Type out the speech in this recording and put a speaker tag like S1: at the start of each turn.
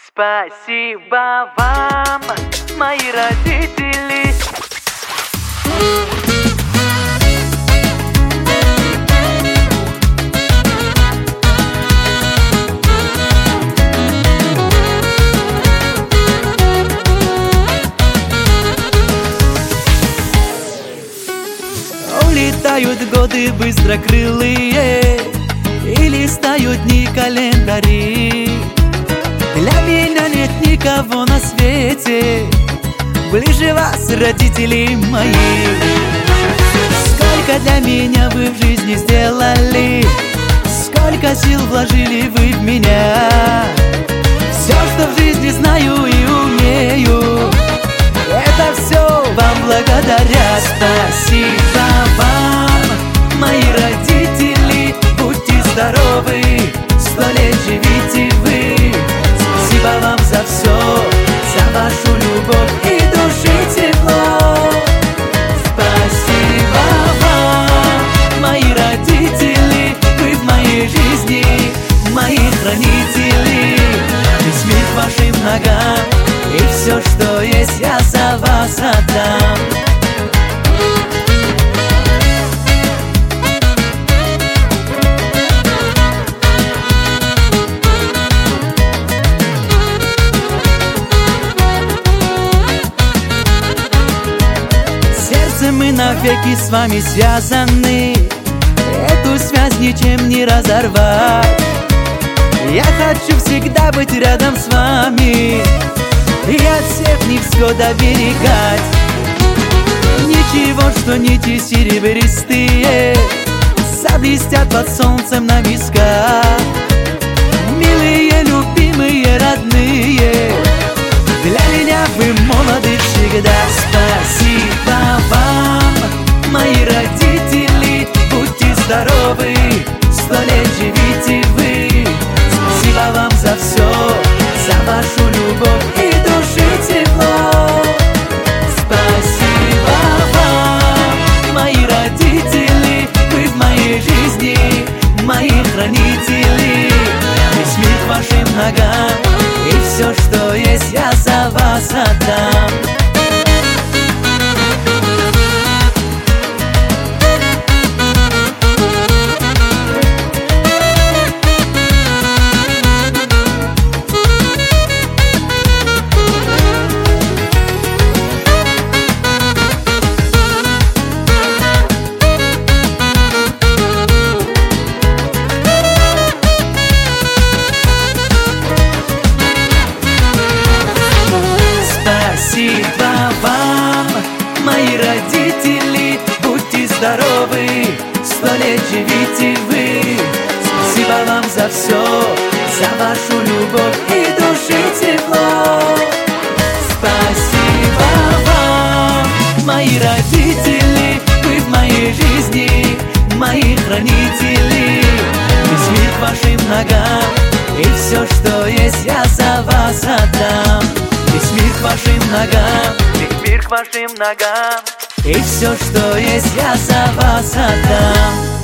S1: Спасибо вам, мои родители.
S2: Улетают годы быстрокрылые, и листают дни календари. Для меня нет никого на свете ближе вас, родители мои. Сколько для меня вы в жизни сделали, сколько сил вложили вы в меня. Все, что в жизни знаю и умею, это все вам благодаря. Спасибо вам, мои родители, будьте здоровы, 100 лет живите вы. Спасибо вам за все, за вашу любовь и души тепло. Спасибо вам, мои родители, вы в моей жизни, мои хранители. Весь мир к вашим ногам, и все, что есть, я за вас отдам. Сердцем мы навеки с вами связаны, эту связь ничем не разорвать. Я хочу всегда быть рядом с вами и от всех невзгод оберегать. Ничего, что нити серебристые заблестят под солнцем на висках. Милые, любимые, родные, для меня вы молоды всегда. Спасибо вам, мои родители, будьте здоровы, 100 лет живите вы. Спасибо вам за все, за вашу любовь и души тепло. Спасибо вам, мои родители, вы в моей жизни, мои хранители. Весь мир к вашим ногам, и все, что есть, я за вас отдам. Спасибо вам, мои родители, будьте здоровы, 100 лет живите вы. Спасибо вам за все, за вашу любовь и души тепло. Спасибо вам, мои родители, вы в моей жизни, мои хранители. Весь мир к вашим ногам, и все, что есть, я за вас отдам. Весь мир к вашим ногам,
S1: Весь мир к вашим ногам,
S2: и все, что есть, я за вас отдам.